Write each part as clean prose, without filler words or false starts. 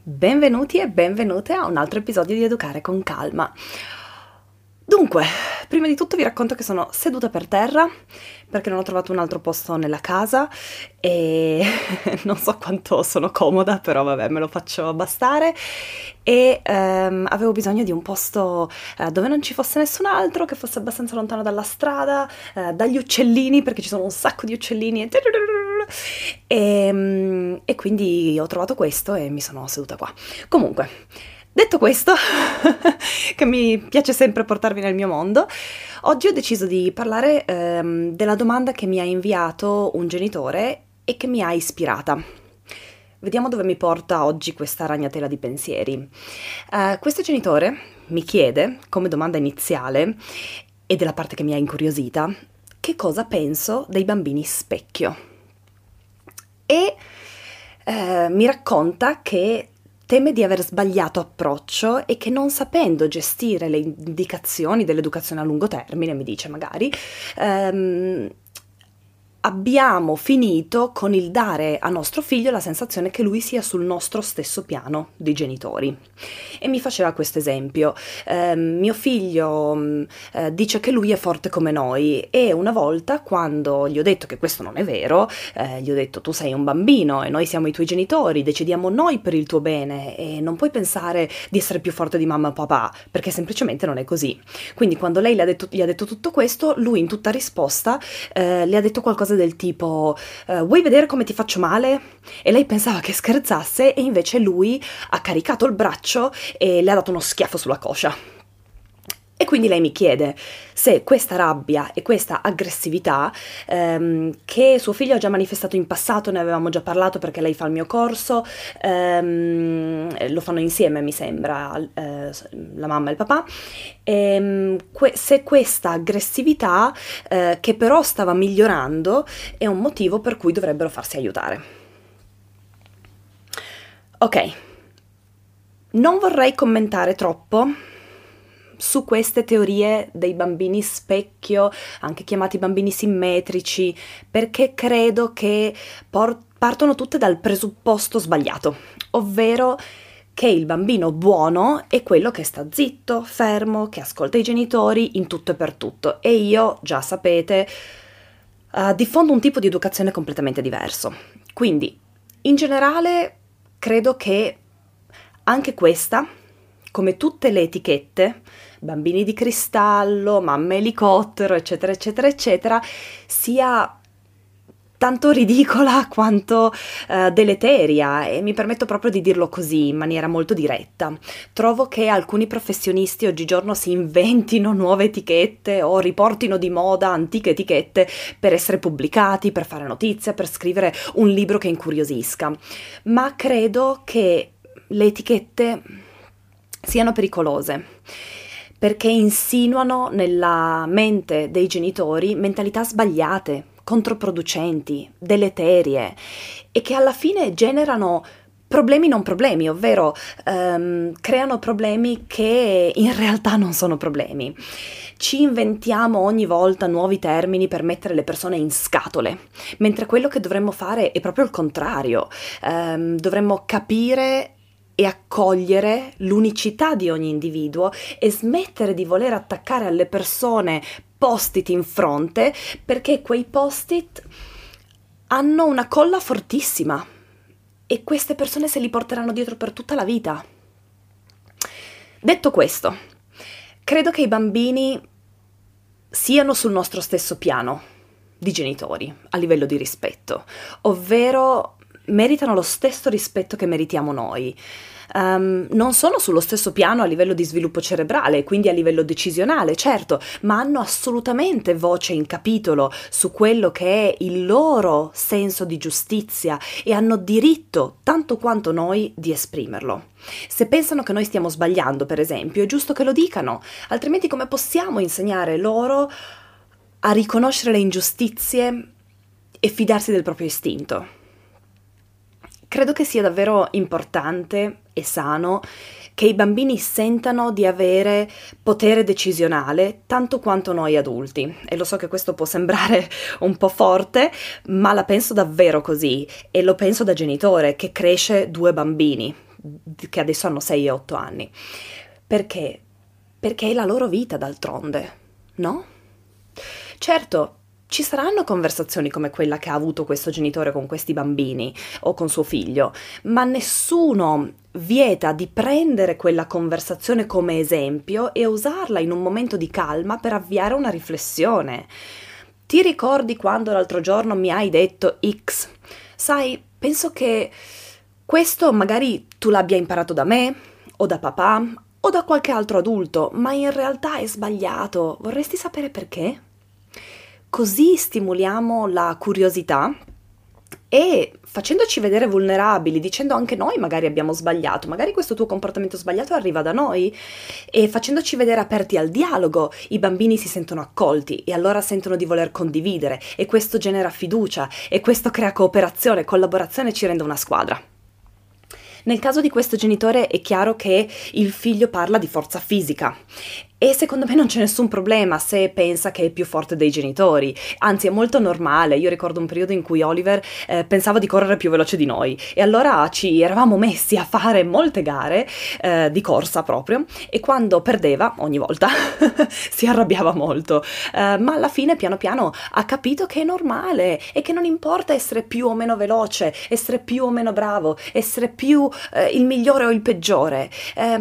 Benvenuti e benvenute a un altro episodio di Educare con Calma. Dunque, prima di tutto vi racconto che sono seduta per terra perché non ho trovato un altro posto nella casa e non so quanto sono comoda, però vabbè, me lo faccio bastare e avevo bisogno di un posto dove non ci fosse nessun altro, che fosse abbastanza lontano dalla strada, dagli uccellini, perché ci sono un sacco di uccellini e quindi ho trovato questo e mi sono seduta qua. Comunque, detto questo, che mi piace sempre portarvi nel mio mondo, oggi ho deciso di parlare della domanda che mi ha inviato un genitore e che mi ha ispirata. Vediamo dove mi porta oggi questa ragnatela di pensieri. Questo genitore mi chiede, come domanda iniziale, ed è la parte che mi ha incuriosita, che cosa penso dei bambini specchio. E mi racconta che teme di aver sbagliato approccio e che non sapendo gestire le indicazioni dell'educazione a lungo termine, mi dice magari, abbiamo finito con il dare a nostro figlio la sensazione che lui sia sul nostro stesso piano di genitori. E mi faceva questo esempio. Mio figlio dice che lui è forte come noi e una volta, quando gli ho detto che questo non è vero, gli ho detto: tu sei un bambino e noi siamo i tuoi genitori, decidiamo noi per il tuo bene e non puoi pensare di essere più forte di mamma o papà, perché semplicemente non è così. Quindi quando lei gli ha detto tutto questo, lui in tutta risposta le ha detto qualcosa del tipo: vuoi vedere come ti faccio male? E lei pensava che scherzasse e invece lui ha caricato il braccio e le ha dato uno schiaffo sulla coscia. E quindi lei mi chiede se questa rabbia e questa aggressività che suo figlio ha già manifestato in passato, ne avevamo già parlato perché lei fa il mio corso, lo fanno insieme mi sembra, la mamma e il papà, se questa aggressività che però stava migliorando è un motivo per cui dovrebbero farsi aiutare. Ok, non vorrei commentare troppo su queste teorie dei bambini specchio, anche chiamati bambini simmetrici, perché credo che partono tutte dal presupposto sbagliato, ovvero che il bambino buono è quello che sta zitto, fermo, che ascolta i genitori in tutto e per tutto. E io, già sapete, diffondo un tipo di educazione completamente diverso. Quindi, in generale, credo che anche questa, come tutte le etichette, bambini di cristallo, mamme elicottero, eccetera, eccetera, eccetera, sia tanto ridicola quanto deleteria, e mi permetto proprio di dirlo così, in maniera molto diretta. Trovo che alcuni professionisti oggigiorno si inventino nuove etichette o riportino di moda antiche etichette per essere pubblicati, per fare notizia, per scrivere un libro che incuriosisca. Ma credo che le etichette siano pericolose, perché insinuano nella mente dei genitori mentalità sbagliate, controproducenti, deleterie e che alla fine generano problemi non problemi, ovvero creano problemi che in realtà non sono problemi. Ci inventiamo ogni volta nuovi termini per mettere le persone in scatole, mentre quello che dovremmo fare è proprio il contrario. Dovremmo capire e accogliere l'unicità di ogni individuo e smettere di voler attaccare alle persone post-it in fronte, perché quei post-it hanno una colla fortissima e queste persone se li porteranno dietro per tutta la vita. Detto questo, credo che i bambini siano sul nostro stesso piano di genitori a livello di rispetto, ovvero meritano lo stesso rispetto che meritiamo noi. Non sono sullo stesso piano a livello di sviluppo cerebrale, quindi a livello decisionale, certo, ma hanno assolutamente voce in capitolo su quello che è il loro senso di giustizia e hanno diritto, tanto quanto noi, di esprimerlo. Se pensano che noi stiamo sbagliando, per esempio, è giusto che lo dicano, altrimenti come possiamo insegnare loro a riconoscere le ingiustizie e fidarsi del proprio istinto? Credo che sia davvero importante e sano che i bambini sentano di avere potere decisionale tanto quanto noi adulti. E lo so che questo può sembrare un po' forte, ma la penso davvero così, e lo penso da genitore che cresce 2 bambini che adesso hanno 6 e 8 anni. Perché? Perché è la loro vita, d'altronde, no? Certo, ci saranno conversazioni come quella che ha avuto questo genitore con questi bambini o con suo figlio, ma nessuno vieta di prendere quella conversazione come esempio e usarla in un momento di calma per avviare una riflessione. Ti ricordi quando l'altro giorno mi hai detto X? Sai, penso che questo magari tu l'abbia imparato da me o da papà o da qualche altro adulto, ma in realtà è sbagliato. Vorresti sapere perché? Così stimioliamo la curiosità e facendoci vedere vulnerabili, dicendo anche noi magari abbiamo sbagliato, magari questo tuo comportamento sbagliato arriva da noi, e facendoci vedere aperti al dialogo, i bambini si sentono accolti e allora sentono di voler condividere, e questo genera fiducia e questo crea cooperazione, collaborazione, ci rende una squadra. Nel caso di questo genitore è chiaro che il figlio parla di forza fisica e secondo me non c'è nessun problema se pensa che è più forte dei genitori, anzi è molto normale. Io ricordo un periodo in cui Oliver pensava di correre più veloce di noi e allora ci eravamo messi a fare molte gare di corsa proprio, e quando perdeva ogni volta si arrabbiava molto, ma alla fine piano piano ha capito che è normale e che non importa essere più o meno veloce, essere più o meno bravo, essere più il migliore o il peggiore,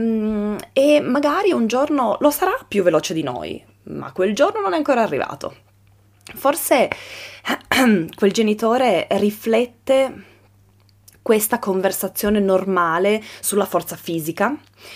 e magari un giorno lo sarà più veloce di noi, ma quel giorno non è ancora arrivato. Forse quel genitore riflette questa conversazione normale sulla forza fisica,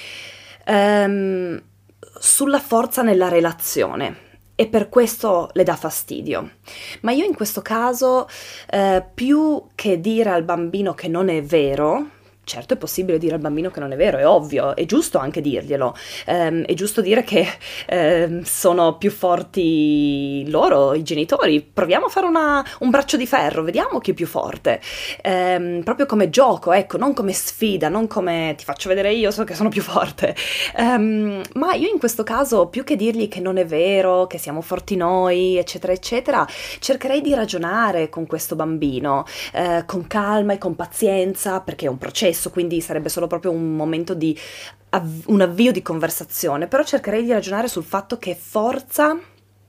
sulla forza nella relazione, e per questo le dà fastidio. Ma io in questo caso, più che dire al bambino che non è vero, certo è possibile dire al bambino che non è vero, è ovvio, è giusto anche dirglielo, è giusto dire che sono più forti loro, i genitori, proviamo a fare un braccio di ferro, vediamo chi è più forte, proprio come gioco, ecco, non come sfida, non come ti faccio vedere io, so che sono più forte, ma io in questo caso, più che dirgli che non è vero, che siamo forti noi, eccetera, eccetera, cercherei di ragionare con questo bambino, con calma e con pazienza, perché è un processo, quindi sarebbe solo proprio un momento di un avvio di conversazione, però cercherei di ragionare sul fatto che forza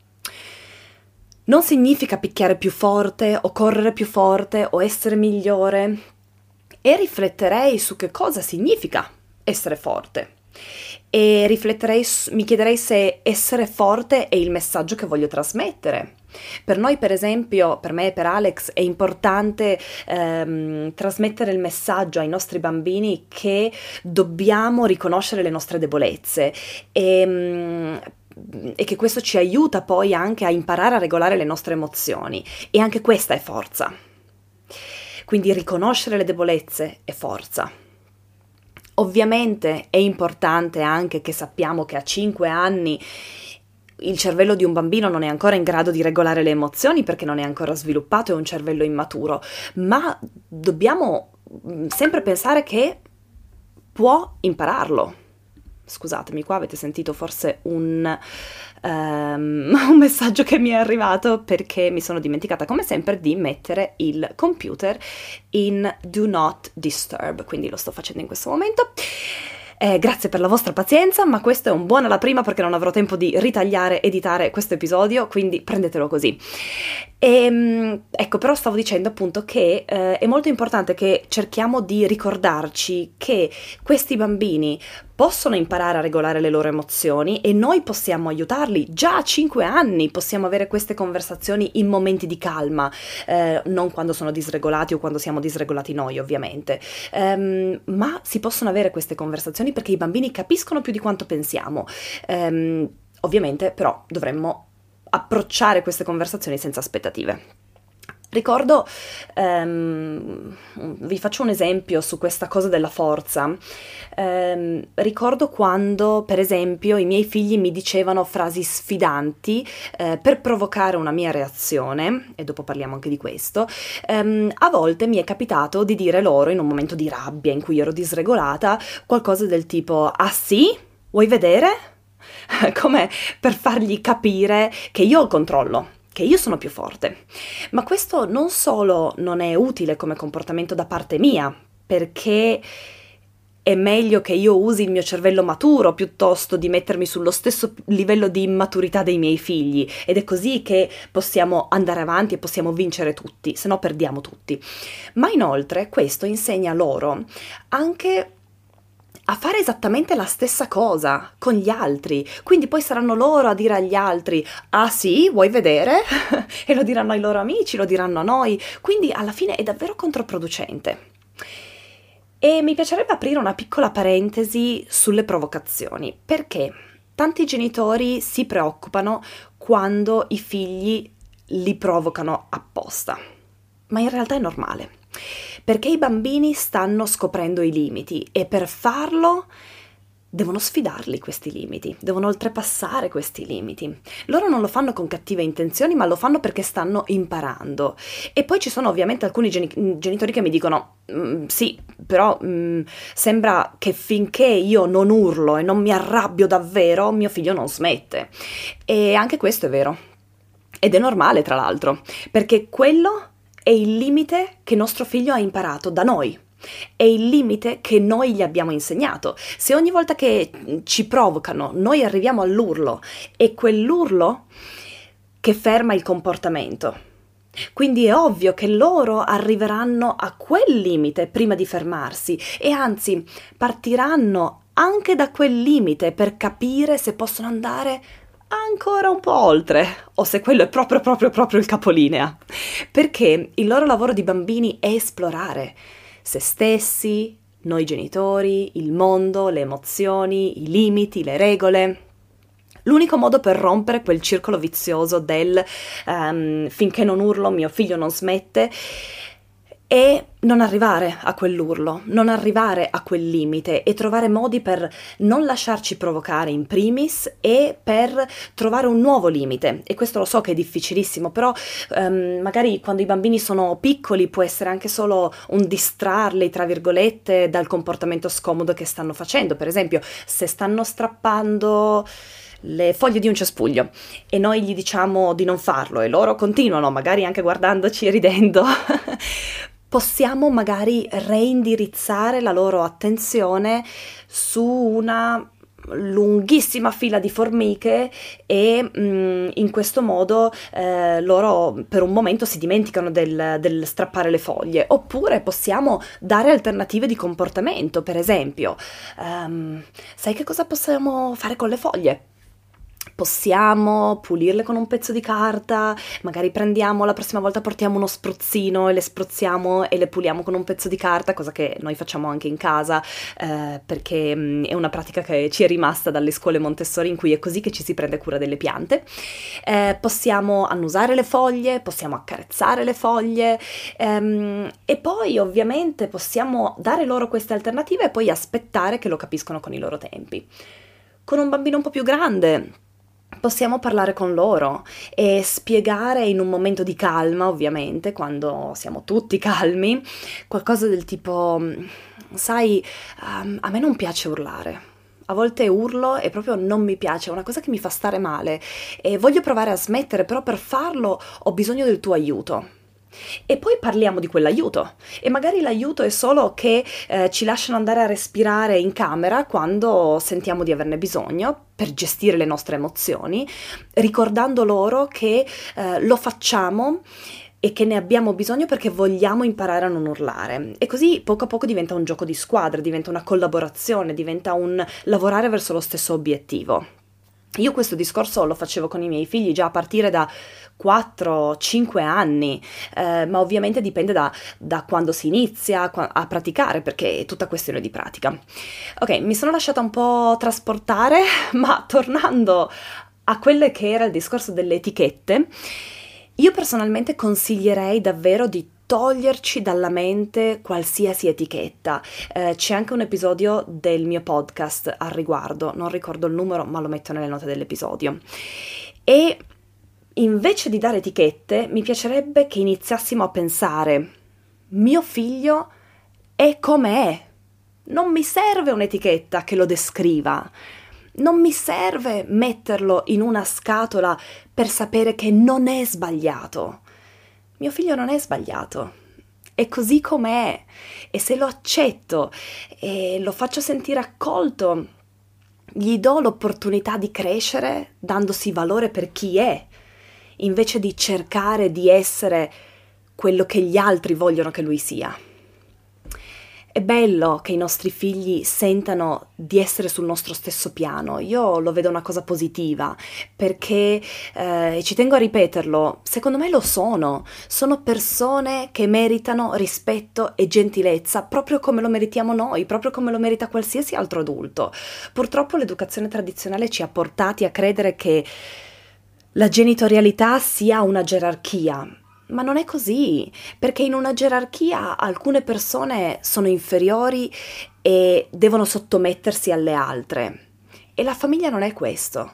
non significa picchiare più forte o correre più forte o essere migliore, e rifletterei su che cosa significa essere forte. E rifletterei, mi chiederei se essere forte è il messaggio che voglio trasmettere. Per noi, per esempio, per me e per Alex, è importante trasmettere il messaggio ai nostri bambini che dobbiamo riconoscere le nostre debolezze e che questo ci aiuta poi anche a imparare a regolare le nostre emozioni, e anche questa è forza. Quindi riconoscere le debolezze è forza. Ovviamente è importante anche che sappiamo che a 5 anni il cervello di un bambino non è ancora in grado di regolare le emozioni perché non è ancora sviluppato, è un cervello immaturo, ma dobbiamo sempre pensare che può impararlo. Scusatemi, qua avete sentito forse un messaggio che mi è arrivato perché mi sono dimenticata come sempre di mettere il computer in Do Not Disturb, quindi lo sto facendo in questo momento. Grazie per la vostra pazienza, ma questo è un buon alla prima perché non avrò tempo di ritagliare, editare questo episodio, quindi prendetelo così. Ecco, però stavo dicendo appunto che è molto importante che cerchiamo di ricordarci che questi bambini possono imparare a regolare le loro emozioni e noi possiamo aiutarli. Già a 5 anni possiamo avere queste conversazioni in momenti di calma, non quando sono disregolati o quando siamo disregolati noi, ovviamente, ma si possono avere queste conversazioni perché i bambini capiscono più di quanto pensiamo. Ovviamente però dovremmo approcciare queste conversazioni senza aspettative. Ricordo, vi faccio un esempio su questa cosa della forza. Ricordo quando, per esempio, i miei figli mi dicevano frasi sfidanti per provocare una mia reazione, e dopo parliamo anche di questo. A volte mi è capitato di dire loro, in un momento di rabbia in cui ero disregolata, qualcosa del tipo: ah sì? Vuoi vedere? Come per fargli capire che io ho il controllo, che io sono più forte. Ma questo non solo non è utile come comportamento da parte mia, perché è meglio che io usi il mio cervello maturo piuttosto di mettermi sullo stesso livello di immaturità dei miei figli, ed è così che possiamo andare avanti e possiamo vincere tutti, se no perdiamo tutti. Ma inoltre questo insegna loro anche a fare esattamente la stessa cosa con gli altri, quindi poi saranno loro a dire agli altri: ah sì, vuoi vedere? E lo diranno ai loro amici, lo diranno a noi, quindi alla fine è davvero controproducente. E mi piacerebbe aprire una piccola parentesi sulle provocazioni, perché tanti genitori si preoccupano quando i figli li provocano apposta, ma in realtà è normale. Perché i bambini stanno scoprendo i limiti e per farlo devono sfidarli questi limiti, devono oltrepassare questi limiti. Loro non lo fanno con cattive intenzioni, ma lo fanno perché stanno imparando. E poi ci sono ovviamente alcuni genitori che mi dicono: sì, però sembra che finché io non urlo e non mi arrabbio davvero, mio figlio non smette. E anche questo è vero. Ed è normale, tra l'altro, perché quello è il limite che nostro figlio ha imparato da noi, è il limite che noi gli abbiamo insegnato. Se ogni volta che ci provocano noi arriviamo all'urlo, è quell'urlo che ferma il comportamento. Quindi è ovvio che loro arriveranno a quel limite prima di fermarsi e anzi partiranno anche da quel limite per capire se possono andare ancora un po' oltre, o se quello è proprio il capolinea, perché il loro lavoro di bambini è esplorare se stessi, noi genitori, il mondo, le emozioni, i limiti, le regole. L'unico modo per rompere quel circolo vizioso del finché non urlo mio figlio non smette è non arrivare a quell'urlo, non arrivare a quel limite e trovare modi per non lasciarci provocare in primis e per trovare un nuovo limite. E questo lo so che è difficilissimo, però magari quando i bambini sono piccoli può essere anche solo un distrarli, tra virgolette, dal comportamento scomodo che stanno facendo. Per esempio, se stanno strappando le foglie di un cespuglio e noi gli diciamo di non farlo e loro continuano, magari anche guardandoci e ridendo, possiamo magari reindirizzare la loro attenzione su una lunghissima fila di formiche e in questo modo loro per un momento si dimenticano del strappare le foglie. Oppure possiamo dare alternative di comportamento, per esempio sai che cosa possiamo fare con le foglie? Possiamo pulirle con un pezzo di carta, magari la prossima volta portiamo uno spruzzino e le spruzziamo e le puliamo con un pezzo di carta, cosa che noi facciamo anche in casa perché è una pratica che ci è rimasta dalle scuole Montessori in cui è così che ci si prende cura delle piante. Possiamo annusare le foglie, possiamo accarezzare le foglie e poi ovviamente possiamo dare loro queste alternative e poi aspettare che lo capiscono con i loro tempi. Con un bambino un po' più grande possiamo parlare con loro e spiegare in un momento di calma, ovviamente, quando siamo tutti calmi, qualcosa del tipo: sai, a me non piace urlare. A volte urlo e proprio non mi piace, è una cosa che mi fa stare male e voglio provare a smettere, però per farlo ho bisogno del tuo aiuto. E poi parliamo di quell'aiuto e magari l'aiuto è solo che ci lasciano andare a respirare in camera quando sentiamo di averne bisogno per gestire le nostre emozioni, ricordando loro che lo facciamo e che ne abbiamo bisogno perché vogliamo imparare a non urlare. E così poco a poco diventa un gioco di squadra, diventa una collaborazione, diventa un lavorare verso lo stesso obiettivo. Io questo discorso lo facevo con i miei figli già a partire da 4-5 anni, ma ovviamente dipende da quando si inizia a praticare, perché è tutta questione di pratica. Ok, mi sono lasciata un po' trasportare, ma tornando a quelle che era il discorso delle etichette, Io personalmente consiglierei davvero di toglierci dalla mente qualsiasi etichetta. C'è anche un episodio del mio podcast al riguardo, non ricordo il numero, ma lo metto nelle note dell'episodio. E invece di dare etichette, mi piacerebbe che iniziassimo a pensare: mio figlio è come è. Non mi serve un'etichetta che lo descriva. Non mi serve metterlo in una scatola per sapere che non è sbagliato. Mio figlio non è sbagliato, è così com'è, e se lo accetto e lo faccio sentire accolto, gli do l'opportunità di crescere dandosi valore per chi è, invece di cercare di essere quello che gli altri vogliono che lui sia. È bello che i nostri figli sentano di essere sul nostro stesso piano. Io lo vedo una cosa positiva, perché, e ci tengo a ripeterlo, secondo me lo sono. Sono persone che meritano rispetto e gentilezza, proprio come lo meritiamo noi, proprio come lo merita qualsiasi altro adulto. Purtroppo l'educazione tradizionale ci ha portati a credere che la genitorialità sia una gerarchia. Ma non è così, perché in una gerarchia alcune persone sono inferiori e devono sottomettersi alle altre. E la famiglia non è questo.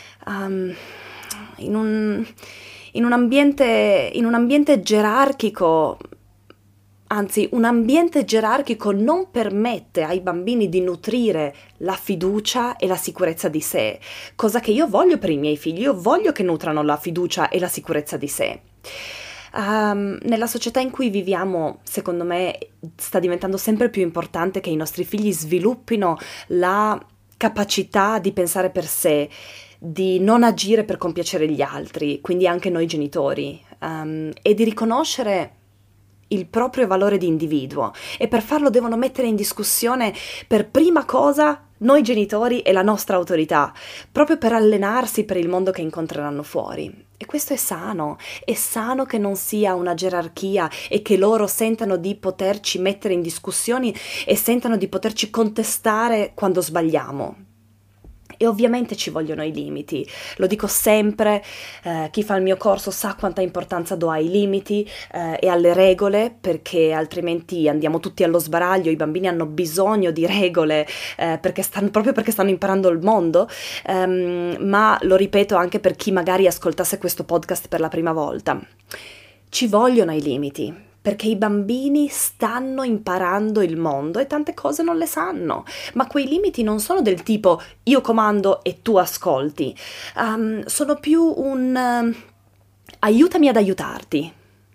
In un ambiente gerarchico, anzi, un ambiente gerarchico non permette ai bambini di nutrire la fiducia e la sicurezza di sé, cosa che io voglio per i miei figli. Io voglio che nutrano la fiducia e la sicurezza di sé. Nella società in cui viviamo, secondo me, sta diventando sempre più importante che i nostri figli sviluppino la capacità di pensare per sé, di non agire per compiacere gli altri, quindi anche noi genitori, e di riconoscere il proprio valore di individuo, e per farlo devono mettere in discussione per prima cosa noi genitori e la nostra autorità, proprio per allenarsi per il mondo che incontreranno fuori. E questo è sano che non sia una gerarchia e che loro sentano di poterci mettere in discussioni e sentano di poterci contestare quando sbagliamo. E ovviamente ci vogliono i limiti, lo dico sempre, chi fa il mio corso sa quanta importanza do ai limiti e alle regole, perché altrimenti andiamo tutti allo sbaraglio. I bambini hanno bisogno di regole proprio perché stanno imparando il mondo, ma lo ripeto anche per chi magari ascoltasse questo podcast per la prima volta. Ci vogliono i limiti, perché i bambini stanno imparando il mondo e tante cose non le sanno, ma quei limiti non sono del tipo io comando e tu ascolti, sono più un aiutami ad aiutarti.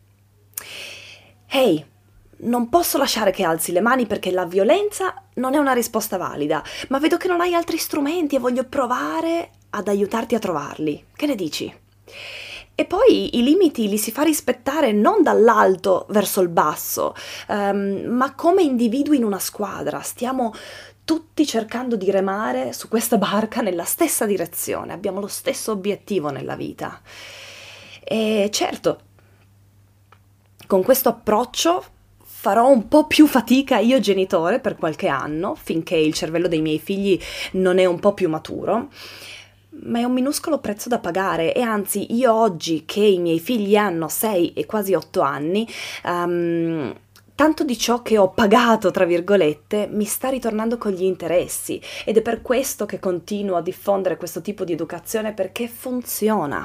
Ehi, non posso lasciare che alzi le mani perché la violenza non è una risposta valida, ma vedo che non hai altri strumenti e voglio provare ad aiutarti a trovarli. Che ne dici? E poi i limiti li si fa rispettare non dall'alto verso il basso, ma come individui in una squadra. Stiamo tutti cercando di remare su questa barca nella stessa direzione, abbiamo lo stesso obiettivo nella vita. E certo, con questo approccio farò un po' più fatica io genitore per qualche anno, finché il cervello dei miei figli non è un po' più maturo. Ma è un minuscolo prezzo da pagare, e anzi io oggi che i miei figli hanno 6 e quasi 8 anni, tanto di ciò che ho pagato, tra virgolette, mi sta ritornando con gli interessi, ed è per questo che continuo a diffondere questo tipo di educazione, perché funziona.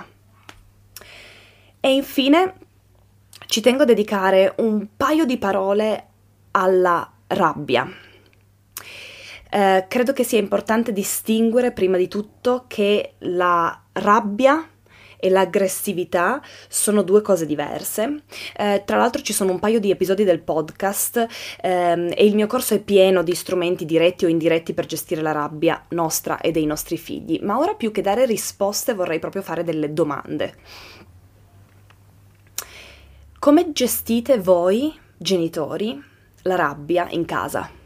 E infine ci tengo a dedicare un paio di parole alla rabbia. Credo che sia importante distinguere prima di tutto che la rabbia e l'aggressività sono due cose diverse. Tra l'altro ci sono un paio di episodi del podcast e il mio corso è pieno di strumenti diretti o indiretti per gestire la rabbia nostra e dei nostri figli, ma ora più che dare risposte vorrei proprio fare delle domande. Come gestite voi, genitori, la rabbia in casa?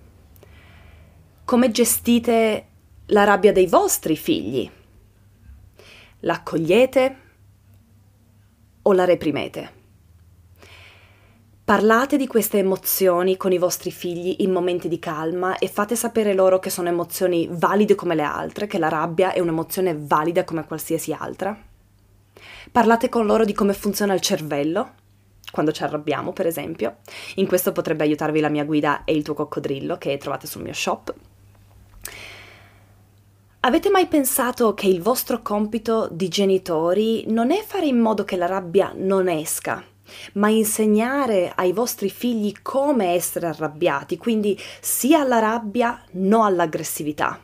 Come gestite la rabbia dei vostri figli? La accogliete o la reprimete? Parlate di queste emozioni con i vostri figli in momenti di calma e fate sapere loro che sono emozioni valide come le altre, che la rabbia è un'emozione valida come qualsiasi altra. Parlate con loro di come funziona il cervello, quando ci arrabbiamo, per esempio. In questo potrebbe aiutarvi la mia guida E il tuo coccodrillo, che trovate sul mio shop. Avete mai pensato che il vostro compito di genitori non è fare in modo che la rabbia non esca, ma insegnare ai vostri figli come essere arrabbiati, quindi sia alla rabbia, no all'aggressività?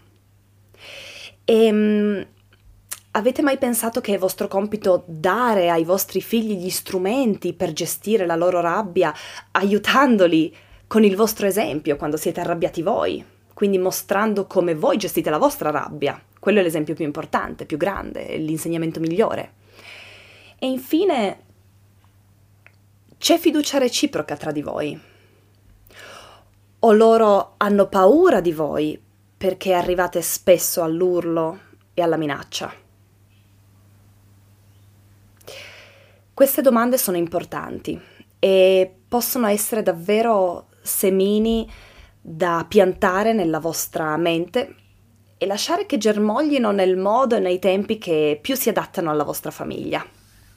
Avete mai pensato che è vostro compito dare ai vostri figli gli strumenti per gestire la loro rabbia, aiutandoli con il vostro esempio quando siete arrabbiati voi? Quindi mostrando come voi gestite la vostra rabbia. Quello è l'esempio più importante, più grande, è l'insegnamento migliore. E infine, c'è fiducia reciproca tra di voi? O loro hanno paura di voi perché arrivate spesso all'urlo e alla minaccia? Queste domande sono importanti e possono essere davvero semini da piantare nella vostra mente e lasciare che germoglino nel modo e nei tempi che più si adattano alla vostra famiglia.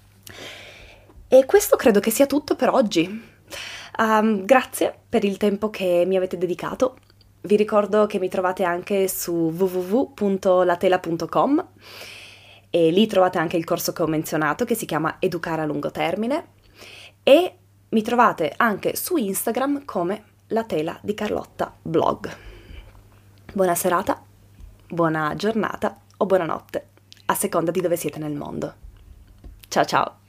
E questo credo che sia tutto per oggi. Grazie per il tempo che mi avete dedicato. Vi ricordo che mi trovate anche su www.latela.com e lì trovate anche il corso che ho menzionato che si chiama Educare a lungo termine e mi trovate anche su Instagram come La Tela di Carlotta Blog. Buona serata, buona giornata o buonanotte, a seconda di dove siete nel mondo. Ciao ciao!